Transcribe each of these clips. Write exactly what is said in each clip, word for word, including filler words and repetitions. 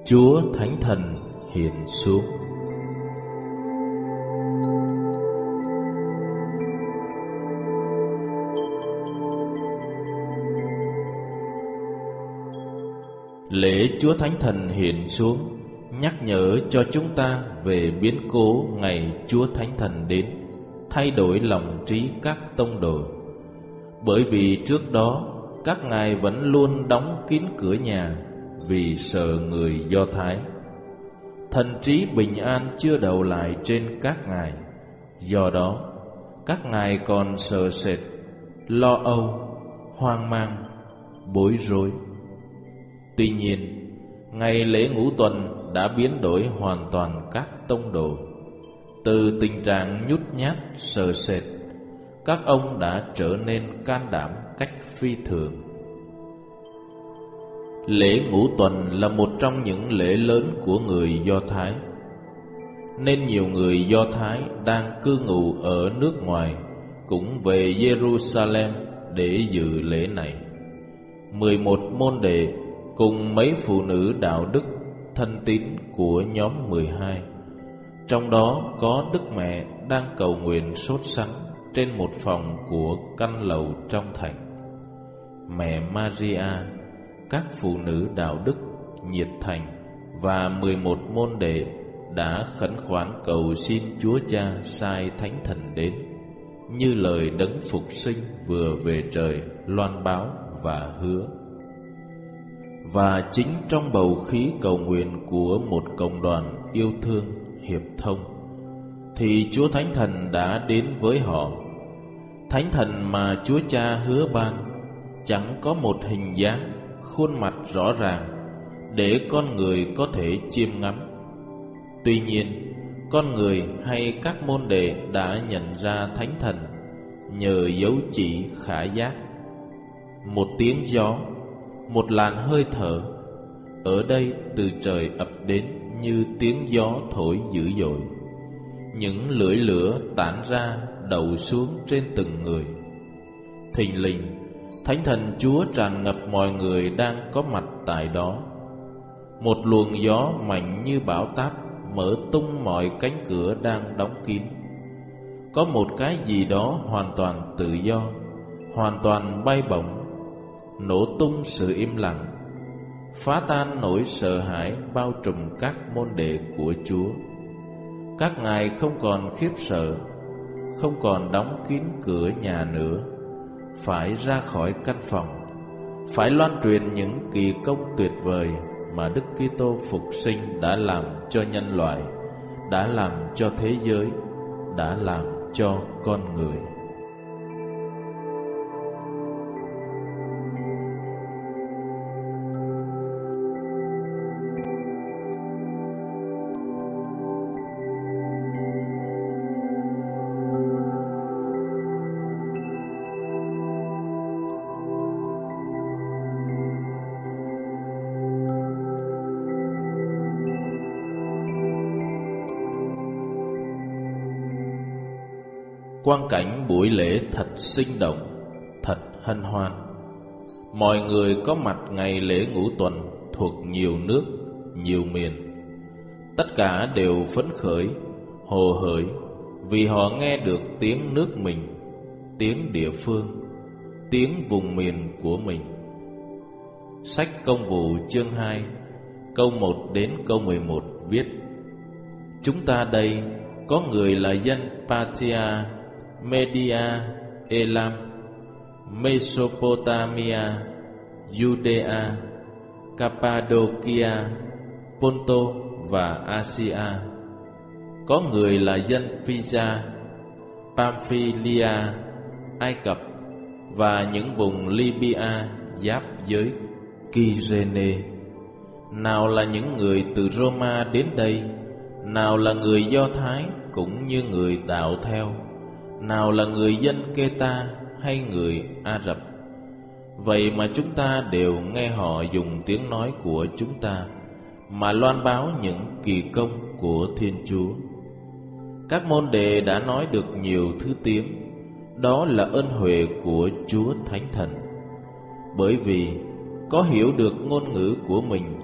Chúa Thánh Thần hiện xuống. Lễ Chúa Thánh Thần hiện xuống nhắc nhở cho chúng ta về biến cố ngày Chúa Thánh Thần đến, thay đổi lòng trí các tông đồ. Bởi vì trước đó các ngài vẫn luôn đóng kín cửa nhà vì sợ người Do Thái. Thần trí bình an chưa đậu lại trên các ngài, do đó các ngài còn sợ sệt, lo âu, hoang mang, bối rối. Tuy nhiên, ngày lễ ngũ tuần đã biến đổi hoàn toàn các tông đồ. Từ tình trạng nhút nhát, sợ sệt, các ông đã trở nên can đảm cách phi thường. Lễ ngũ tuần là một trong những lễ lớn của người Do Thái, nên nhiều người Do Thái đang cư ngụ ở nước ngoài cũng về Jerusalem để dự lễ này. Mười một môn đệ cùng mấy phụ nữ đạo đức thân tín của nhóm mười hai, trong đó có Đức Mẹ đang cầu nguyện sốt sắng trên một phòng của căn lầu trong thành. Mẹ Maria, các phụ nữ đạo đức nhiệt thành và mười một môn đệ đã khẩn khoản cầu xin Chúa Cha sai Thánh Thần đến, như lời Đấng Phục Sinh vừa về trời loan báo và hứa. Và chính trong bầu khí cầu nguyện của một cộng đoàn yêu thương hiệp thông, thì Chúa Thánh Thần đã đến với họ. Thánh Thần mà Chúa Cha hứa ban chẳng có một hình dáng, khuôn mặt rõ ràng để con người có thể chiêm ngắm. Tuy nhiên, con người hay các môn đệ đã nhận ra Thánh Thần nhờ dấu chỉ khả giác. Một tiếng gió, một làn hơi thở, ở đây từ trời ập đến như tiếng gió thổi dữ dội. Những lưỡi lửa tản ra đậu xuống trên từng người. Thình lình, Thánh Thần Chúa tràn ngập mọi người đang có mặt tại đó. Một luồng gió mạnh như bão táp mở tung mọi cánh cửa đang đóng kín. Có một cái gì đó hoàn toàn tự do, hoàn toàn bay bổng, nổ tung sự im lặng, phá tan nỗi sợ hãi bao trùm các môn đệ của Chúa. Các ngài không còn khiếp sợ, không còn đóng kín cửa nhà nữa, phải ra khỏi căn phòng, phải loan truyền những kỳ công tuyệt vời mà Đức Kitô phục sinh đã làm cho nhân loại, đã làm cho thế giới, đã làm cho con người. Quang cảnh buổi lễ thật sinh động, thật hân hoan. Mọi người có mặt ngày lễ ngũ tuần thuộc nhiều nước, nhiều miền. Tất cả đều phấn khởi, hồ hởi vì họ nghe được tiếng nước mình, tiếng địa phương, tiếng vùng miền của mình. Sách Công vụ chương hai, câu một đến câu mười một viết: Chúng ta đây có người là dân Parthia, Media, Elam, Mesopotamia, Judea, Cappadocia, Ponto và Asia. Có người là dân Pisa, Pamphylia, Ai Cập và những vùng Libya giáp giới Kyrene. Nào là những người từ Roma đến đây, nào là người Do Thái cũng như người đạo theo, nào là người dân Kê-ta hay người Ả Rập. Vậy mà chúng ta đều nghe họ dùng tiếng nói của chúng ta mà loan báo những kỳ công của Thiên Chúa. Các môn đệ đã nói được nhiều thứ tiếng, đó là ơn huệ của Chúa Thánh Thần. Bởi vì có hiểu được ngôn ngữ của mình,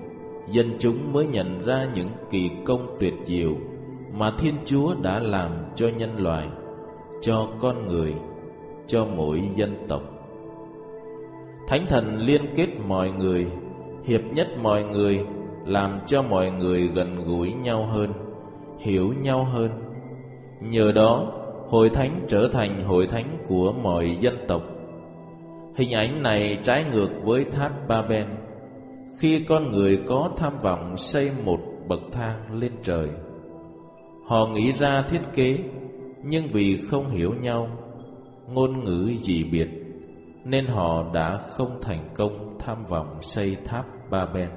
dân chúng mới nhận ra những kỳ công tuyệt diệu mà Thiên Chúa đã làm cho nhân loại, cho con người, cho mỗi dân tộc. Thánh Thần liên kết mọi người, hiệp nhất mọi người, làm cho mọi người gần gũi nhau hơn, hiểu nhau hơn. Nhờ đó, hội thánh trở thành hội thánh của mọi dân tộc. Hình ảnh này trái ngược với tháp Ba-ben, khi con người có tham vọng xây một bậc thang lên trời. Họ nghĩ ra thiết kế, nhưng vì không hiểu nhau, ngôn ngữ dị biệt, nên họ đã không thành công tham vọng xây tháp Ba-ben.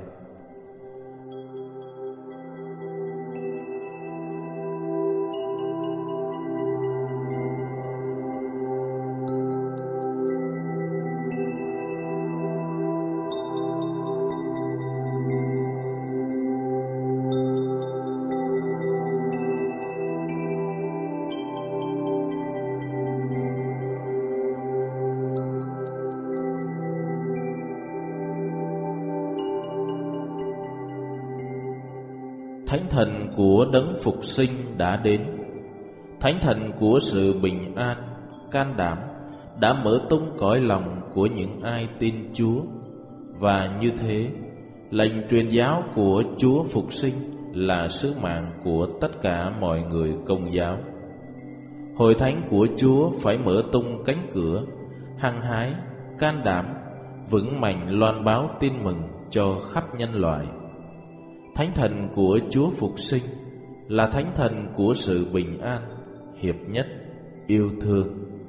Thánh thần của đấng phục sinh đã đến. Thánh thần của sự bình an, can đảm đã mở tung cõi lòng của những ai tin Chúa. Và như thế, lệnh truyền giáo của Chúa phục sinh là sứ mạng của tất cả mọi người Công giáo. Hội thánh của Chúa phải mở tung cánh cửa, hăng hái, can đảm, vững mạnh loan báo tin mừng cho khắp nhân loại. Thánh thần của Chúa phục sinh là thánh thần của sự bình an, hiệp nhất, yêu thương.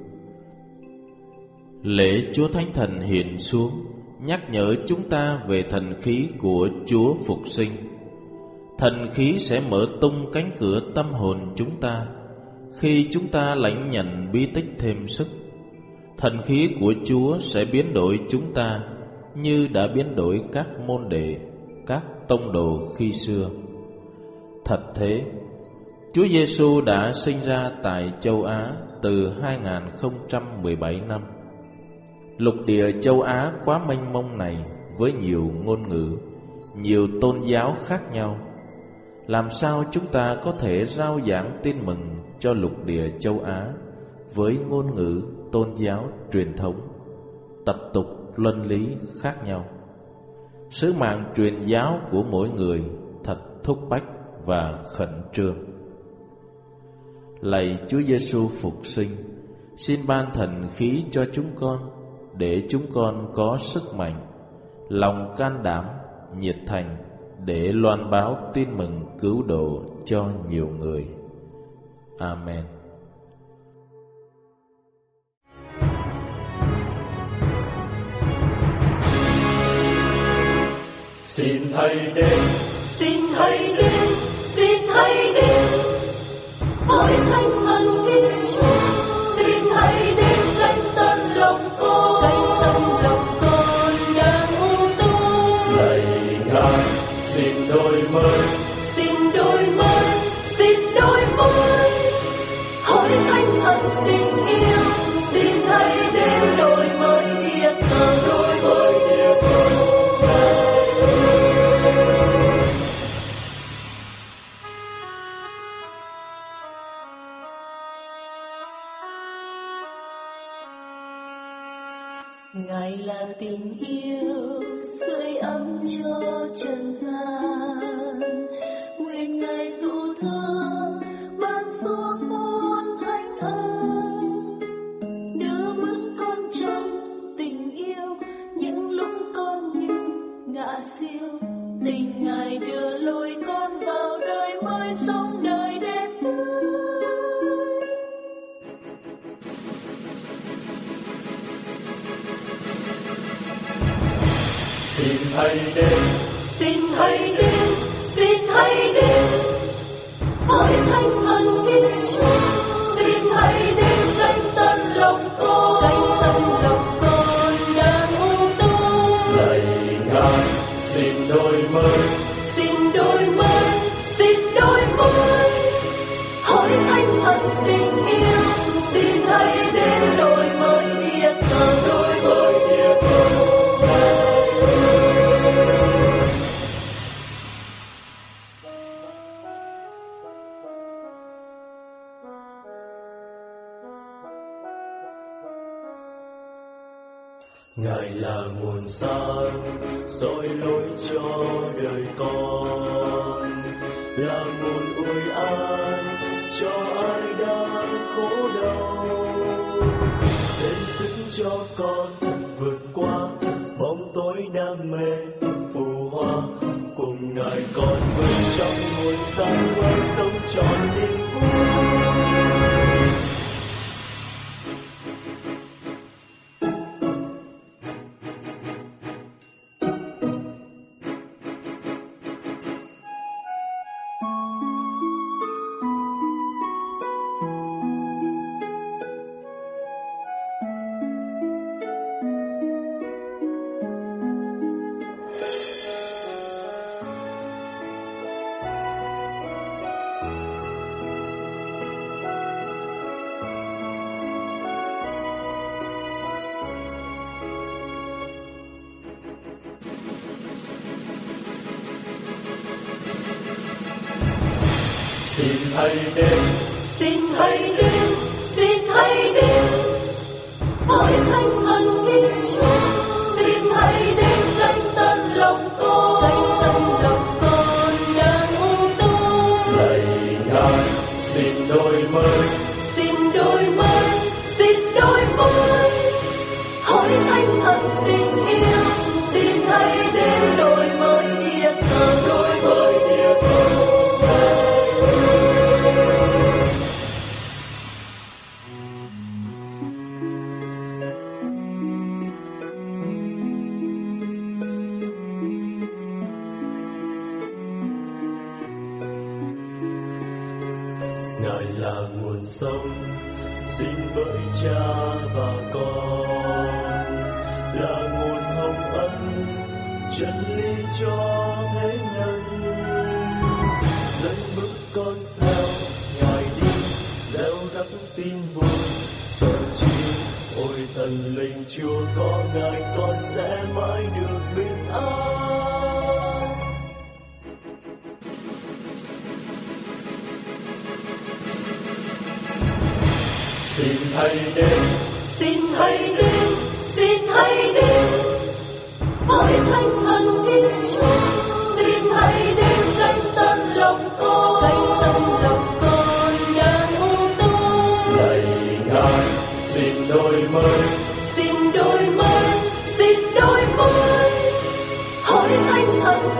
Lễ Chúa Thánh Thần hiện xuống nhắc nhở chúng ta về thần khí của Chúa phục sinh. Thần khí sẽ mở tung cánh cửa tâm hồn chúng ta khi chúng ta lãnh nhận bí tích thêm sức. Thần khí của Chúa sẽ biến đổi chúng ta như đã biến đổi các môn đệ, các tông đồ khi xưa. Thật thế, Chúa Giêsu đã sinh ra tại châu Á từ hai nghìn không trăm mười bảy năm. Lục địa châu Á quá mênh mông này với nhiều ngôn ngữ, nhiều tôn giáo khác nhau, làm sao chúng ta có thể rao giảng tin mừng cho lục địa châu Á với ngôn ngữ, tôn giáo, truyền thống, tập tục, luân lý khác nhau? Sứ mạng truyền giáo của mỗi người thật thúc bách và khẩn trương. Lạy Chúa Giêsu phục sinh, xin ban thần khí cho chúng con, để chúng con có sức mạnh, lòng can đảm, nhiệt thành để loan báo tin mừng cứu độ cho nhiều người. Amen. Xin hãy đến, xin hãy đến, xin hãy đến, hội thánh ân Thiên Chúa. Xin hãy đến cánh tân lòng con, cánh tân lòng con đang u tối. Lạy Ngài, xin đổi mới, xin đổi mới, xin đổi mới. Hội thánh ân tình yêu, xin hãy đến đổi mới địa cầu, đổi mới địa cầu. Ngài là tình yêu sưởi ấm cho trần gian, nguyện Ngài dỗ thơ ban xuống muôn thánh ân, đưa bước con trong tình yêu những lúc con như ngã siêu. Tình Ngài đưa lối con vào đời mới, sống đời đẹp tươi. xin hãy đến, xin hãy đến, xin hãy đến, hội thánh ân Thiên Chúa. Xin hãy đến cánh tân lòng con, cánh tân lòng con đang u tối. lạy Ngài, xin đổi mới, xin đổi mới, xin đổi mới. Hội thánh ân tình yêu, xin hãy đến đổi mới địa cầu, đổi mới địa cầu. Ngài là nguồn sáng soi lối cho đời con, là nguồn ủi an cho ai đang khổ đau, đến sức cho con vượt qua bóng tối đam mê phù hoa. Cùng Ngài con vươn trong nguồn sáng mới sống trọn niềm vui. Xin hãy đến, xin hãy đến, xin hãy đến, hỏi thánh ân Thiên Chúa. Xin hãy đến đánh tân lòng con, đánh tân lòng con đang u tối. lạy Ngài, xin đổi mới, xin đổi mới, xin đổi mới, hỏi thánh ân tình yêu. Xin hãy đến đổi mới địa cầu, đổi mới địa cầu. Ngài là nguồn sống xin với Cha và Con, là nguồn hồng ân chân lý cho thế nhân. Dẫn bước con theo Ngài đi, gieo rắc tin vui sợ chi. Ôi thần linh Chúa có Ngài, con sẽ mãi được bình an. Xin hãy đến, xin hãy đến, xin hãy đến, hỏi thánh ân Thiên Chúa. Xin hãy đến đánh tân lòng con, đánh tân lòng con đang u tối. lạy Ngài, xin đổi mới, xin đổi mới, xin đổi mới, hỏi thánh ân